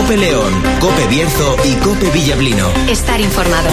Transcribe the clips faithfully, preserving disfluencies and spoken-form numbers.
COPE León, COPE Bierzo y COPE Villablino. Estar informado.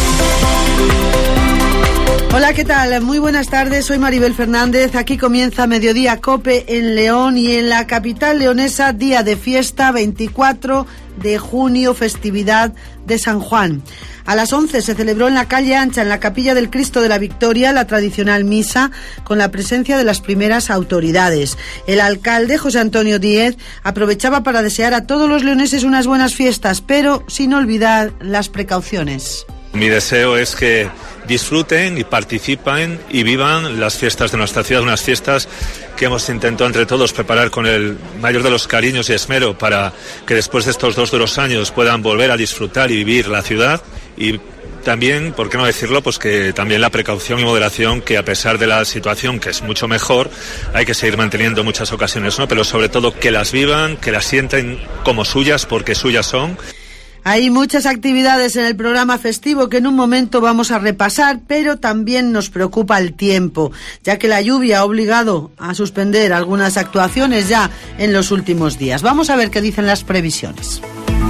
Hola, ¿qué tal? Muy buenas tardes, soy Maribel Fernández. Aquí comienza Mediodía COPE en León y en la capital leonesa, día de fiesta, veinticuatro de junio, festividad de San Juan. A las once se celebró en la calle Ancha, en la Capilla del Cristo de la Victoria, la tradicional misa con la presencia de las primeras autoridades. El alcalde, José Antonio Díez, aprovechaba para desear a todos los leoneses unas buenas fiestas, pero sin olvidar las precauciones. Mi deseo es que disfruten y participen y vivan las fiestas de nuestra ciudad, unas fiestas que hemos intentado entre todos preparar con el mayor de los cariños y esmero para que después de estos dos duros años puedan volver a disfrutar y vivir la ciudad. Y también, ¿por qué no decirlo?, pues que también la precaución y moderación, que a pesar de la situación, que es mucho mejor, hay que seguir manteniendo en muchas ocasiones, ¿no? Pero sobre todo que las vivan, que las sienten como suyas, porque suyas son. Hay muchas actividades en el programa festivo que en un momento vamos a repasar, pero también nos preocupa el tiempo, ya que la lluvia ha obligado a suspender algunas actuaciones ya en los últimos días. Vamos a ver qué dicen las previsiones.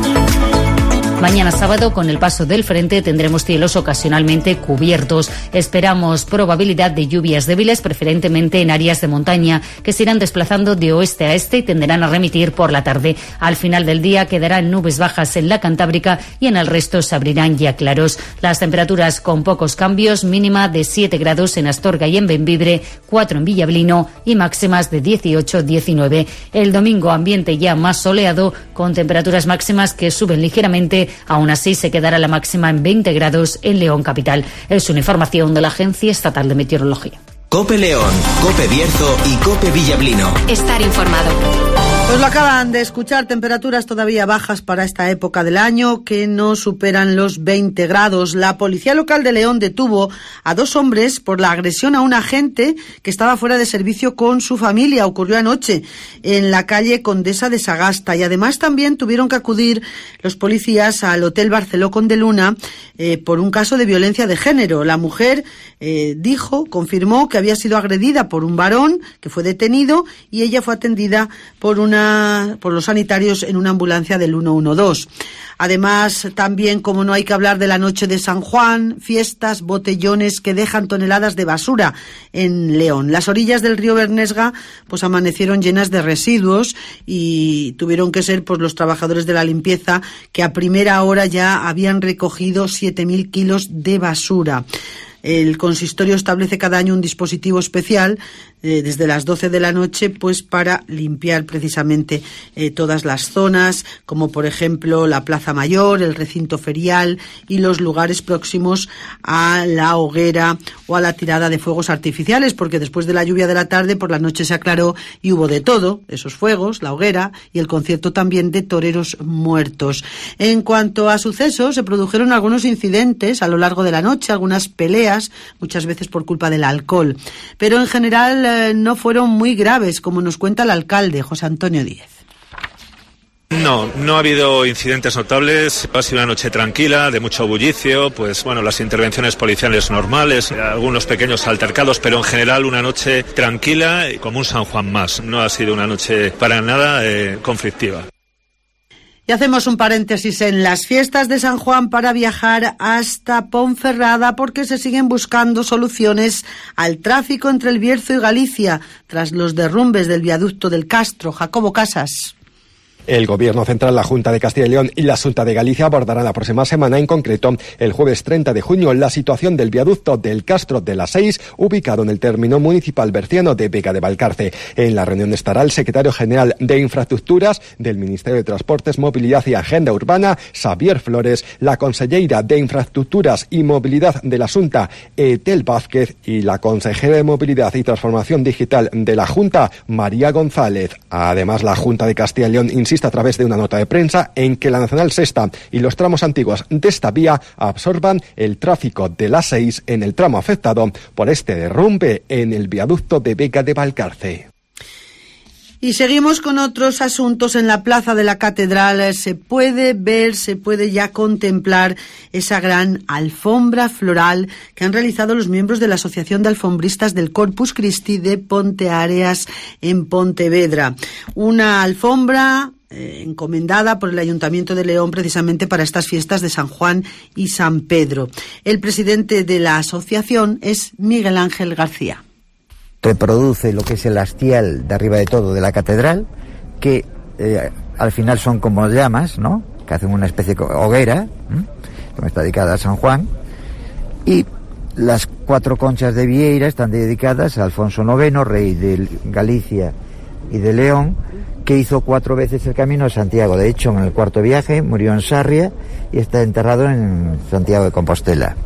Mañana sábado, con el paso del frente, tendremos cielos ocasionalmente cubiertos. Esperamos probabilidad de lluvias débiles, preferentemente en áreas de montaña, que se irán desplazando de oeste a este y tenderán a remitir por la tarde. Al final del día quedarán nubes bajas en la Cantábrica y en el resto se abrirán ya claros. Las temperaturas con pocos cambios, mínima de siete grados en Astorga y en Bembibre, cuatro en Villablino y máximas de dieciocho a diecinueve. El domingo, ambiente ya más soleado, con temperaturas máximas que suben ligeramente. Aún así, se quedará la máxima en veinte grados en León capital. Es una información de la Agencia Estatal de Meteorología. COPE León, COPE Bierzo y COPE Villablino. Estar informado. Pues lo acaban de escuchar, temperaturas todavía bajas para esta época del año que no superan los veinte grados. La Policía Local de León detuvo a dos hombres por la agresión a un agente que estaba fuera de servicio con su familia. Ocurrió anoche en la calle Condesa de Sagasta y además también tuvieron que acudir los policías al Hotel Barceló Condeluna eh, por un caso de violencia de género. La mujer eh, dijo, confirmó que había sido agredida por un varón que fue detenido y ella fue atendida por una por los sanitarios en una ambulancia del ciento doce. Además, también, como no hay que hablar de la noche de San Juan, fiestas, botellones que dejan toneladas de basura en León. Las orillas del río Bernesga pues amanecieron llenas de residuos y tuvieron que ser pues los trabajadores de la limpieza que a primera hora ya habían recogido siete mil kilos de basura. El consistorio establece cada año un dispositivo especial eh, desde las doce de la noche pues para limpiar precisamente eh, todas las zonas, como por ejemplo la Plaza Mayor, el recinto ferial y los lugares próximos a la hoguera o a la tirada de fuegos artificiales, porque después de la lluvia de la tarde por la noche se aclaró y hubo de todo, esos fuegos, la hoguera y el concierto también de toreros muertos. En cuanto a sucesos, se produjeron algunos incidentes a lo largo de la noche, algunas peleas, muchas veces por culpa del alcohol, pero en general eh, no fueron muy graves, como nos cuenta el alcalde, José Antonio Díez. No, no ha habido incidentes notables, ha sido una noche tranquila, de mucho bullicio, pues bueno, las intervenciones policiales normales, algunos pequeños altercados, pero en general una noche tranquila, como un San Juan más, no ha sido una noche para nada eh, conflictiva. Y hacemos un paréntesis en las fiestas de San Juan para viajar hasta Ponferrada porque se siguen buscando soluciones al tráfico entre el Bierzo y Galicia tras los derrumbes del viaducto del Castro. Jacobo Casas. El Gobierno Central, la Junta de Castilla y León y la Xunta de Galicia abordarán la próxima semana, en concreto el jueves treinta de junio, la situación del viaducto del Castro de las Seis, ubicado en el término municipal berciano de Vega de Valcarce. En la reunión estará el secretario general de Infraestructuras del Ministerio de Transportes, Movilidad y Agenda Urbana, Xavier Flores, la conselleira de Infraestructuras y Movilidad de la Xunta, Etel Vázquez, y la consejera de Movilidad y Transformación Digital de la Junta, María González. Además, la Junta de Castilla y León insiste a través de una nota de prensa en que la Nacional Sexta y los tramos antiguos de esta vía absorban el tráfico de la seis en el tramo afectado por este derrumbe en el viaducto de Vega de Valcarce. Y seguimos con otros asuntos. En la plaza de la Catedral se puede ver, se puede ya contemplar esa gran alfombra floral que han realizado los miembros de la Asociación de Alfombristas del Corpus Christi de Ponteareas en Pontevedra. Una alfombra eh, encomendada por el Ayuntamiento de León precisamente para estas fiestas de San Juan y San Pedro. El presidente de la asociación es Miguel Ángel García. Reproduce lo que es el hastial de arriba de todo de la catedral, que eh, al final son como llamas, ¿no?, que hacen una especie de hoguera, ¿eh? que está dedicada a San Juan, y las cuatro conchas de Vieira están dedicadas a Alfonso noveno, rey de Galicia y de León, que hizo cuatro veces el camino a Santiago. De hecho, en el cuarto viaje murió en Sarria y está enterrado en Santiago de Compostela.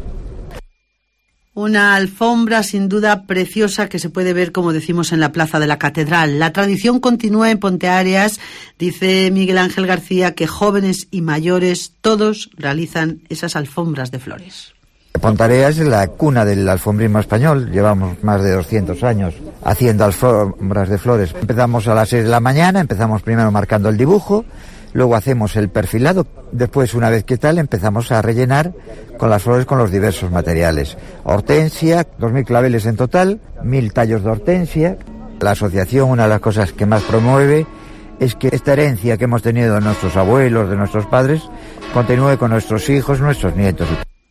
Una alfombra sin duda preciosa que se puede ver, como decimos, en la plaza de la Catedral. La tradición continúa en Ponteareas. Dice Miguel Ángel García que jóvenes y mayores todos realizan esas alfombras de flores. Ponteareas es la cuna del alfombrismo español. Llevamos más de doscientos años haciendo alfombras de flores. Empezamos a las seis de la mañana, empezamos primero marcando el dibujo, luego hacemos el perfilado, después, una vez que tal, empezamos a rellenar con las flores con los diversos materiales. Hortensia, dos mil claveles en total, mil tallos de hortensia. La asociación, una de las cosas que más promueve es que esta herencia que hemos tenido de nuestros abuelos, de nuestros padres, continúe con nuestros hijos, nuestros nietos.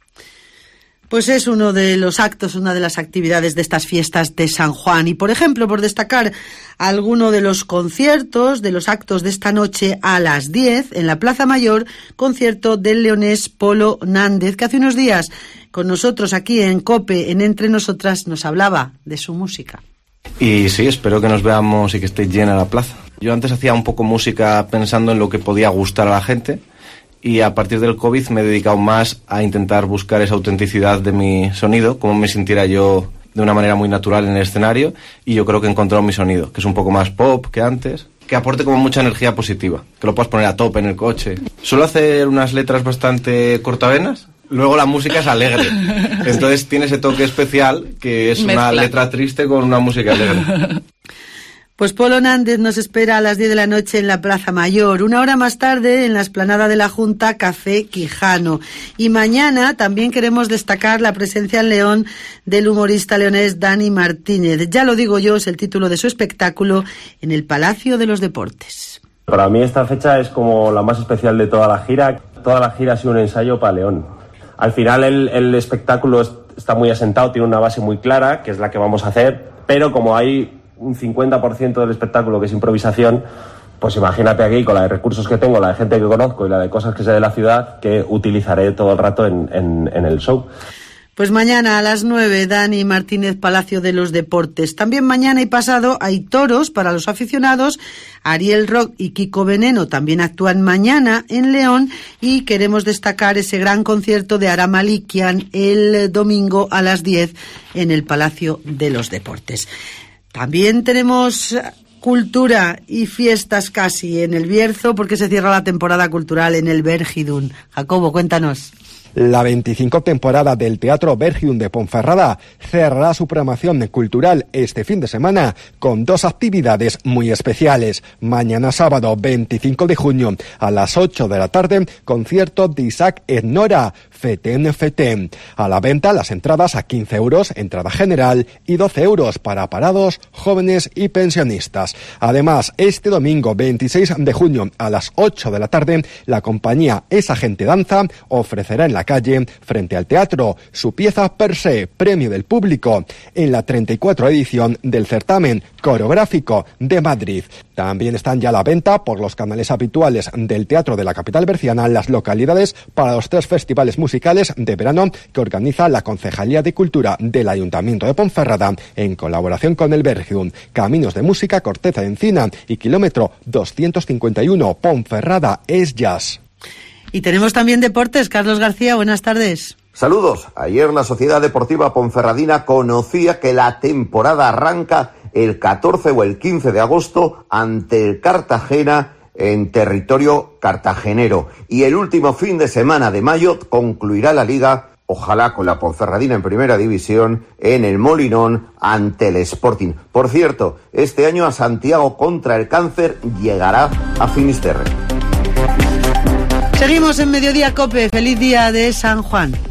Pues es uno de los actos, una de las actividades de estas fiestas de San Juan. Y, por ejemplo, por destacar alguno de los conciertos, de los actos de esta noche a las diez, en la Plaza Mayor, concierto del leonés Polo Nández, que hace unos días con nosotros aquí en COPE, en Entre Nosotras, nos hablaba de su música. Y sí, espero que nos veamos y que esté llena la plaza. Yo antes hacía un poco música pensando en lo que podía gustar a la gente, y a partir del COVID me he dedicado más a intentar buscar esa autenticidad de mi sonido, cómo me sintiera yo de una manera muy natural en el escenario, y yo creo que he encontrado mi sonido, que es un poco más pop que antes, que aporte como mucha energía positiva, que lo puedas poner a tope en el coche. Suelo hacer unas letras bastante cortavenas, luego la música es alegre, entonces tiene ese toque especial que es Mezcla. Una letra triste con una música alegre. Pues Polo Nández nos espera a las diez de la noche en la Plaza Mayor. Una hora más tarde, en la explanada de la Junta, Café Quijano. Y mañana también queremos destacar la presencia en León del humorista leonés Dani Martínez. Ya lo digo yo, es el título de su espectáculo en el Palacio de los Deportes. Para mí esta fecha es como la más especial de toda la gira. Toda la gira ha sido un ensayo para León. Al final el, el espectáculo está muy asentado, tiene una base muy clara, que es la que vamos a hacer, pero como hay un cincuenta por ciento del espectáculo que es improvisación, pues imagínate aquí, con la de recursos que tengo, la de gente que conozco y la de cosas que sé de la ciudad, que utilizaré todo el rato en, en, en el show. Pues mañana a las nueve, Dani Martínez, Palacio de los Deportes. También mañana y pasado hay toros para los aficionados. Ariel Rock y Kiko Veneno también actúan mañana en León, y queremos destacar ese gran concierto de Ara Malikian el domingo a las diez en el Palacio de los Deportes. También tenemos cultura y fiestas casi en el Bierzo, porque se cierra la temporada cultural en el Bergidun. Jacobo, cuéntanos. La veinticinco temporada del Teatro Bergidun de Ponferrada cerrará su programación cultural este fin de semana con dos actividades muy especiales. Mañana sábado veinticinco de junio a las ocho de la tarde, concierto de Isaac Etnora, Feten Feten. A la venta las entradas a quince euros, entrada general, y doce euros para parados, jóvenes y pensionistas. Además, este domingo veintiséis de junio a las ocho de la tarde, la compañía Esa Gente Danza ofrecerá en la calle, frente al teatro, su pieza per se, premio del público, en la treinta y cuatro edición del certamen coreográfico de Madrid. También están ya a la venta por los canales habituales del Teatro de la capital berciana las localidades para los tres festivales musicales de verano que organiza la Concejalía de Cultura del Ayuntamiento de Ponferrada en colaboración con el Bergidun. Caminos de Música, Corteza de Encina y kilómetro doscientos cincuenta y uno, Ponferrada es Jazz. Y tenemos también deportes. Carlos García, buenas tardes. Saludos. Ayer la Sociedad Deportiva Ponferradina conocía que la temporada arranca el catorce o el quince de agosto ante el Cartagena en territorio cartagenero. Y el último fin de semana de mayo concluirá la liga, ojalá con la Ponferradina en primera división, en el Molinón ante el Sporting. Por cierto, este año a Santiago contra el Cáncer llegará a Finisterre. Seguimos en Mediodía COPE. Feliz día de San Juan.